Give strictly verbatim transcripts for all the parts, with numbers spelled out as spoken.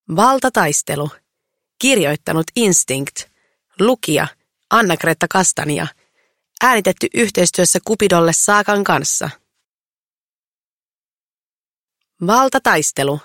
Valtataistelu. Kirjoittanut Instinct. Lukija Anna-Greta Kastania. Äänitetty yhteistyössä Cupidolle Saakan kanssa. Valtataistelu.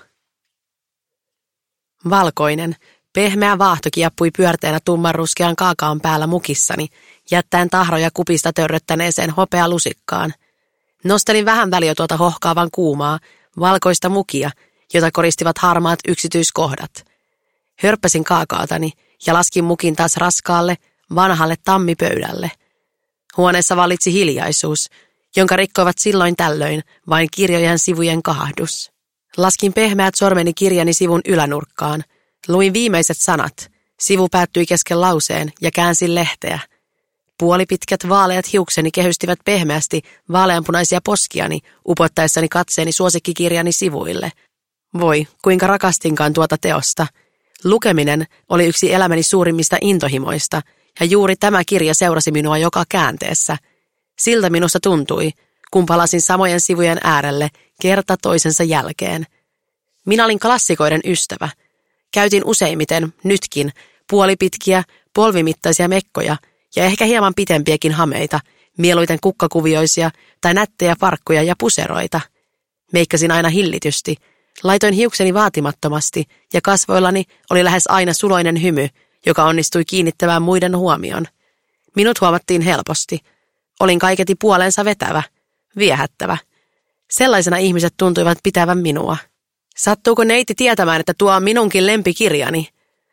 Valkoinen, pehmeä vaahto kieppui pyörteenä tummanruskean kaakaon päällä mukissani, jättäen tahroja kupista törröttäneeseen hopealusikkaan. Nostelin vähän väliä tuota hohkaavan kuumaa, valkoista mukia, jota koristivat harmaat yksityiskohdat. Hörppäsin kaakaotani ja laskin mukin taas raskaalle, vanhalle tammipöydälle. Huoneessa vallitsi hiljaisuus, jonka rikkoivat silloin tällöin vain kirjojen sivujen kahdus. Laskin pehmeät sormeni kirjani sivun ylänurkkaan. Luin viimeiset sanat. Sivu päättyi kesken lauseen ja käänsin lehteä. Puolipitkät vaaleat hiukseni kehystivät pehmeästi vaaleanpunaisia poskiani upottaessani katseeni suosikkikirjani sivuille. Voi, kuinka rakastinkaan tuota teosta. Lukeminen oli yksi elämäni suurimmista intohimoista, ja juuri tämä kirja seurasi minua joka käänteessä. Siltä minusta tuntui, kun palasin samojen sivujen äärelle kerta toisensa jälkeen. Minä olin klassikoiden ystävä. Käytin useimmiten, nytkin, puolipitkiä, polvimittaisia mekkoja ja ehkä hieman pitempiäkin hameita, mieluiten kukkakuvioisia tai nättejä farkkuja ja puseroita. Meikkasin aina hillitysti. Laitoin hiukseni vaatimattomasti ja kasvoillani oli lähes aina suloinen hymy, joka onnistui kiinnittämään muiden huomion. Minut huomattiin helposti. Olin kaiketi puoleensa vetävä, viehättävä. Sellaisena ihmiset tuntuivat pitävän minua. Sattuuko neiti tietämään, että tuo on minunkin lempikirjani?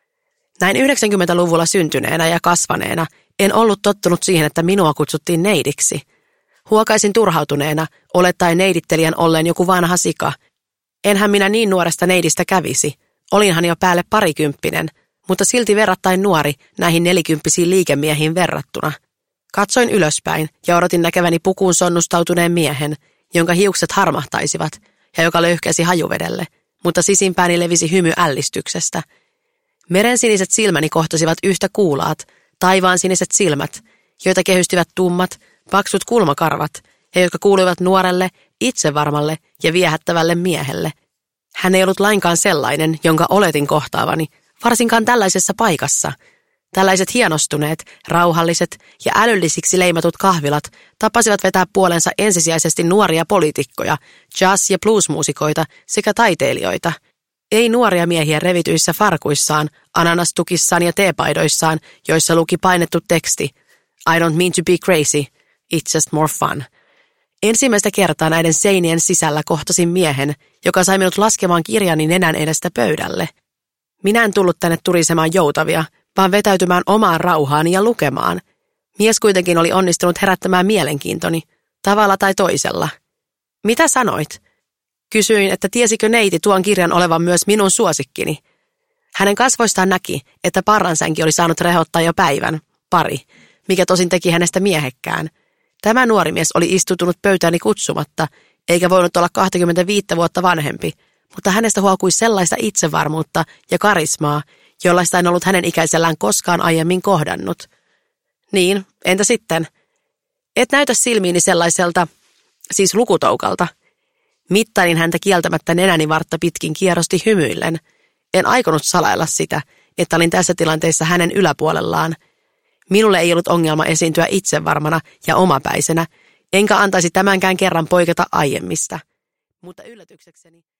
Näin yhdeksänkymmentäluvulla syntyneenä ja kasvaneena en ollut tottunut siihen, että minua kutsuttiin neidiksi. Huokaisin turhautuneena, olettaen neidittelijän olleen joku vanha sika. Enhän minä niin nuoresta neidistä kävisi. Olinhan jo päälle parikymppinen, mutta silti verrattain nuori näihin nelikymppisiin liikemiehiin verrattuna. Katsoin ylöspäin ja odotin näkeväni pukuun sonnustautuneen miehen, jonka hiukset harmahtaisivat ja joka löyhkäisi hajuvedelle, mutta sisimpääni levisi hymy ällistyksestä. Merensiniset silmäni kohtasivat yhtä kuulaat, taivaan siniset silmät, joita kehystivät tummat, paksut kulmakarvat ja jotka kuuluivat nuorelle, itsevarmalle ja viehättävälle miehelle. Hän ei ollut lainkaan sellainen, jonka oletin kohtaavani, varsinkaan tällaisessa paikassa. Tällaiset hienostuneet, rauhalliset ja älyllisiksi leimatut kahvilat tapasivat vetää puolensa ensisijaisesti nuoria poliitikkoja, jazz- ja bluesmuusikoita sekä taiteilijoita. Ei nuoria miehiä revityissä farkuissaan, ananastukissaan ja teepaidoissaan, joissa luki painettu teksti I don't mean to be crazy, it's just more fun. Ensimmäistä kertaa näiden seinien sisällä kohtasin miehen, joka sai minut laskemaan kirjani nenän edestä pöydälle. Minä en tullut tänne turisemaan joutavia, vaan vetäytymään omaan rauhaani ja lukemaan. Mies kuitenkin oli onnistunut herättämään mielenkiintoni, tavalla tai toisella. Mitä sanoit? Kysyin, että tiesikö neiti tuon kirjan olevan myös minun suosikkini. Hänen kasvoistaan näki, että parransänki oli saanut rehottaa jo päivän, pari, mikä tosin teki hänestä miehekkään. Tämä nuori mies oli istutunut pöytääni kutsumatta, eikä voinut olla kaksikymmentäviisi vuotta vanhempi, mutta hänestä huokui sellaista itsevarmuutta ja karismaa, jollaista en ollut hänen ikäisellään koskaan aiemmin kohdannut. Niin, entä sitten? Et näytä silmiini sellaiselta, siis lukutoukalta. Mittailin häntä kieltämättä nenäni vartta pitkin kierrosti hymyillen. En aikonut salailla sitä, että olin tässä tilanteessa hänen yläpuolellaan. Minulle ei ollut ongelma esiintyä itsevarmana ja omapäisenä, enkä antaisi tämänkään kerran poiketa aiemmista. Mutta yllätyksekseni